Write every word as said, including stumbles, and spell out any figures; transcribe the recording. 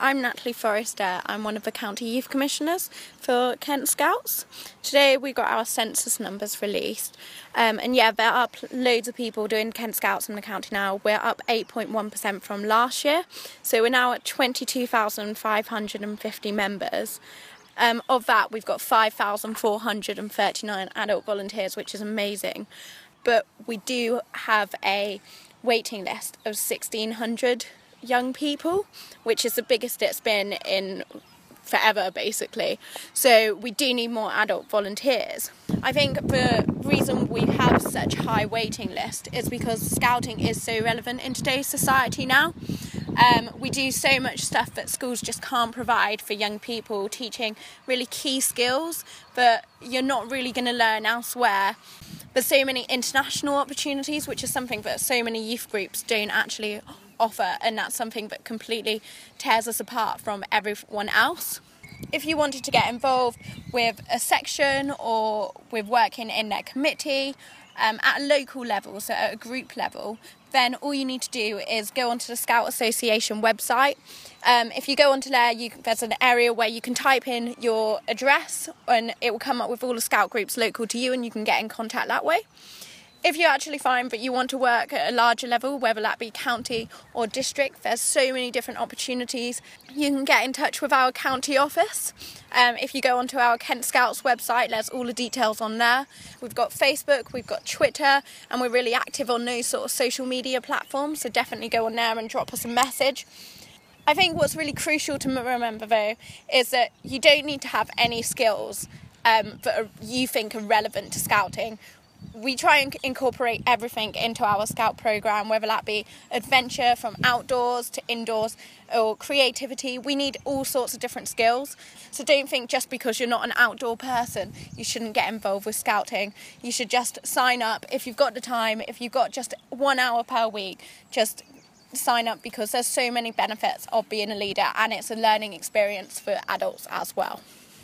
I'm Natalie Forrester. I'm one of the County Youth Commissioners for Kent Scouts. Today we got our census numbers released, um, and yeah, there are pl- loads of people doing Kent Scouts in the county now. We're up eight point one percent from last year, so we're now at twenty-two thousand five hundred fifty members. Um, of that, we've got five thousand four hundred thirty-nine adult volunteers, which is amazing. But we do have a waiting list of sixteen hundred young people, which is the biggest it's been in forever, basically. So we do need more adult volunteers. I think the reason we have such a high waiting list is because Scouting is so relevant in today's society now. Um, we do so much stuff that schools just can't provide for young people, teaching really key skills that you're not really going to learn elsewhere. There's so many international opportunities, which is something that so many youth groups don't actually offer, and that's something that completely tears us apart from everyone else. If you wanted to get involved with a section or with working in their committee um, at a local level, so at a group level, then all you need to do is go onto the Scout Association website. Um, if you go onto there, you, there's an area where you can type in your address and it will come up with all the Scout groups local to you, and you can get in contact that way. If you actually find that you want to work at a larger level, whether that be county or district, there's so many different opportunities. You can get in touch with our county office. Um, if you go onto our Kent Scouts website, there's all the details on there. We've got Facebook, we've got Twitter, and we're really active on those sort of social media platforms, so definitely go on there and drop us a message. I think what's really crucial to remember, though, is that you don't need to have any skills um, that are, you think are relevant to Scouting. We try and incorporate everything into our Scout programme, whether that be adventure from outdoors to indoors or creativity. We need all sorts of different skills. So don't think just because you're not an outdoor person, you shouldn't get involved with Scouting. You should just sign up if you've got the time, if you've got just one hour per week, just sign up, because there's so many benefits of being a leader, and it's a learning experience for adults as well.